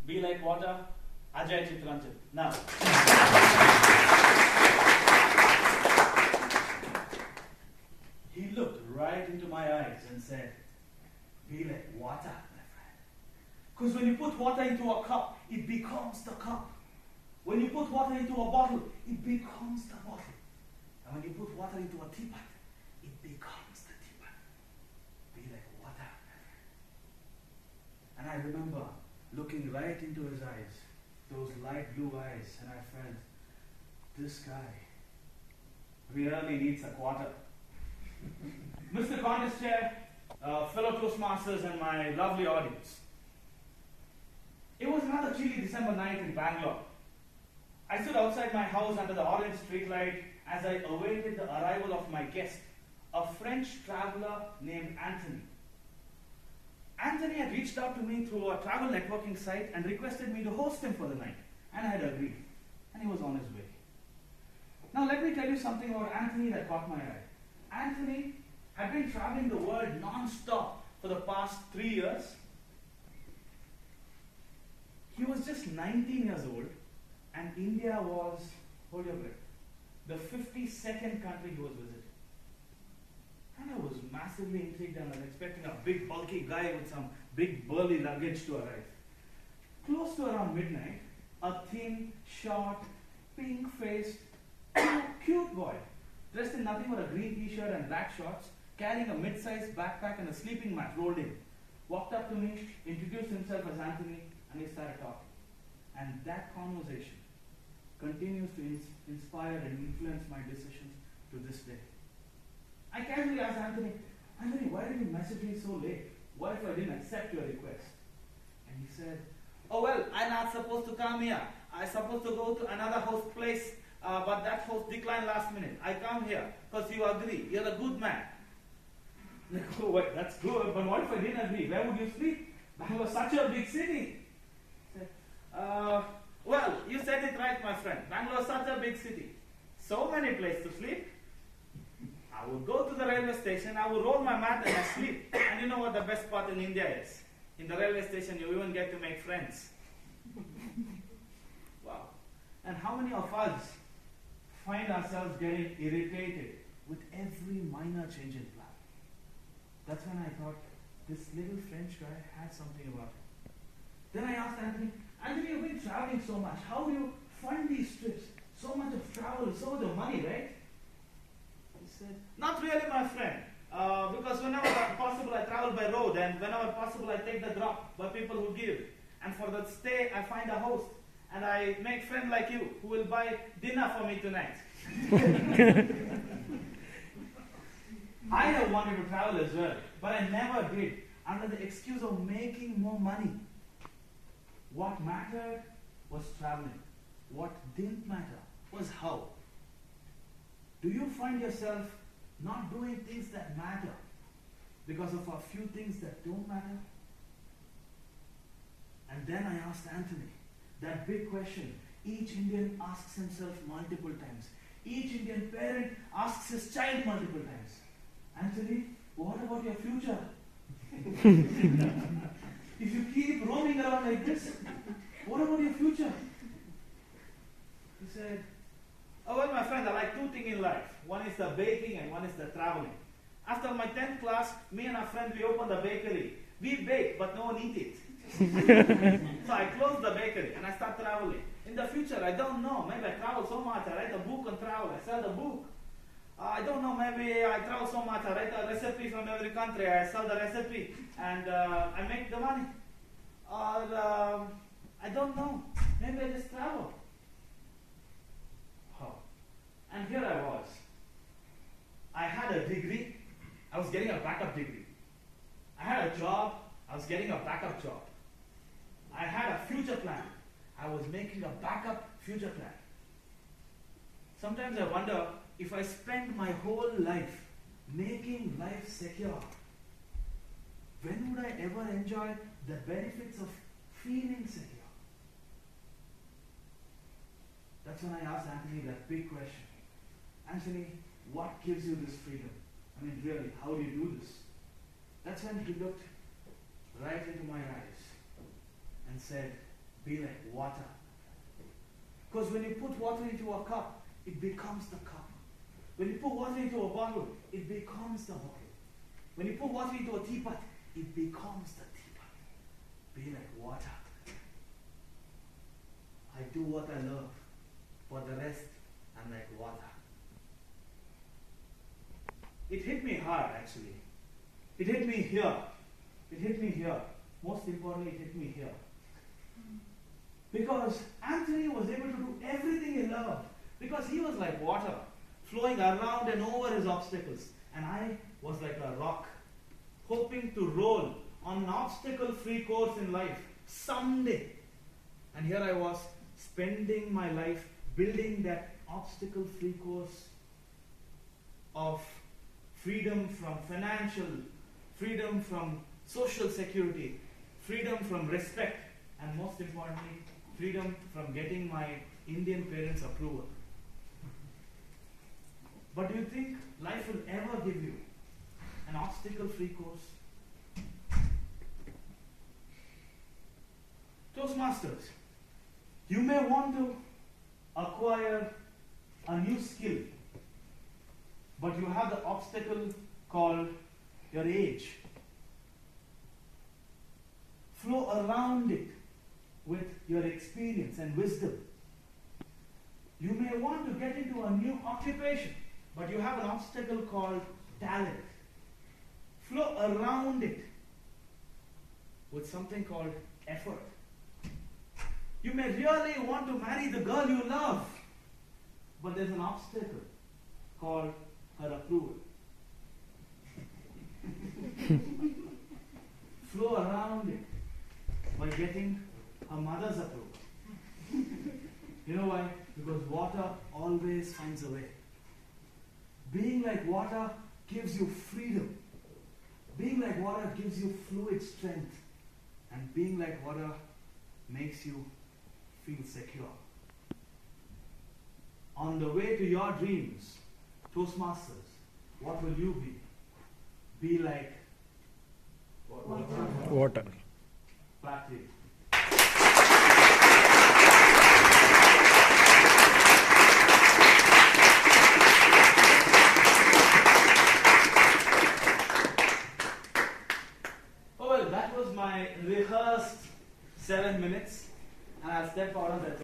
Be like water, Ajay Chitranjan. Now, he looked right into my eyes and said, be like water, my friend. Because when you put water into a cup, it becomes the cup. When you put water into a bottle, it becomes the bottle. And when you put water into a teapot, it becomes the teapot. Be like water, my friend. And I remember looking right into his eyes, those light blue eyes, and I felt, this guy really needs a quarter. Mr. Contest Chair, fellow Toastmasters, and my lovely audience. It was another chilly December night in Bangalore. I stood outside my house under the orange streetlight as I awaited the arrival of my guest, a French traveler named Anthony. Anthony had reached out to me through a travel networking site and requested me to host him for the night, and I had agreed, and he was on his way. Now let me tell you something about Anthony that caught my eye. Anthony had been traveling the world non-stop for the past 3 years. He was just 19 years old, and India was, hold your breath, the 52nd country he was visiting. And I was massively intrigued and I was expecting a big bulky guy with some big burly luggage to arrive. Close to around midnight, a thin, short, pink-faced, cute boy, dressed in nothing but a green t-shirt and black shorts, carrying a mid-sized backpack and a sleeping mat rolled in, walked up to me, introduced himself as Anthony, and we started talking. And that conversation continues to inspire and influence my decisions to this day. I casually asked Anthony, why did you message me so late? What if I didn't accept your request? And he said, oh well, I'm not supposed to come here. I'm supposed to go to another host place, but that host declined last minute. I come here because you agree. You're a good man. Like, oh wait, that's good, but what if I didn't agree? Where would you sleep? Bangalore is such a big city. I said, well, you said it right, my friend. Bangalore is such a big city. So many places to sleep. I would go to the railway station, I would roll my mat and I sleep. And you know what the best part in India is? In the railway station, you even get to make friends. Wow. And how many of us find ourselves getting irritated with every minor change in plan? That's when I thought, this little French guy had something about him. Then I asked Anthony, you've been traveling so much. How do you fund these trips? So much of travel, so much of money, right? He said, not really, my friend. Because whenever possible, I travel by road, and whenever possible, I take the drop by people who give. And for the stay, I find a host, and I make friends like you who will buy dinner for me tonight. I have wanted to travel as well, but I never did, under the excuse of making more money. What mattered was traveling. What didn't matter was how. Do you find yourself not doing things that matter because of a few things that don't matter? And then I asked Anthony that big question each Indian asks himself multiple times. Each Indian parent asks his child multiple times. Anthony, what about your future? If you keep roaming around like this, what about your future? He said, oh well, my friend, I like two things in life. One is the baking and one is the traveling. After my 10th class, me and a friend, we opened a bakery. We bake, but no one eat it. So I closed the bakery and I start traveling. In the future, I don't know. Maybe I travel so much, I write a book on travel, I sell the book. I don't know, maybe I travel so much, I write a recipe from every country, I sell the recipe, and I make the money. Or, I don't know, maybe I just travel. Oh. And here I was. I had a degree, I was getting a backup degree. I had a job, I was getting a backup job. I had a future plan, I was making a backup future plan. Sometimes I wonder, if I spend my whole life making life secure, when would I ever enjoy the benefits of feeling secure? That's when I asked Anthony that big question. Anthony, what gives you this freedom? I mean, really, how do you do this? That's when he looked right into my eyes and said, Be like water. Because when you put water into a cup, it becomes the cup. When you put water into a bottle, it becomes the bottle. When you put water into a teapot, it becomes the teapot. Be like water. I do what I love. For the rest, I'm like water. It hit me hard, actually. It hit me here. It hit me here. Most importantly, it hit me here. Because Anthony was able to do everything he loved. Because he was like water, flowing around and over his obstacles. And I was like a rock, hoping to roll on an obstacle-free course in life someday. And here I was, spending my life building that obstacle-free course of freedom from financial, freedom from social security, freedom from respect, and most importantly, freedom from getting my Indian parents' approval. But do you think life will ever give you an obstacle-free course? Toastmasters, you may want to acquire a new skill, but you have the obstacle called your age. Flow around it with your experience and wisdom. You may want to get into a new occupation, but you have an obstacle called talent. Flow around it with something called effort. You may really want to marry the girl you love, but there's an obstacle called her approval. Flow around it by getting her mother's approval. You know why? Because water always finds a way. Being like water gives you freedom. Being like water gives you fluid strength. And being like water makes you feel secure. On the way to your dreams, Toastmasters, what will you be? Be like Water. Back to you. Oh well, that was my rehearsed 7 minutes, and I'll step out of that.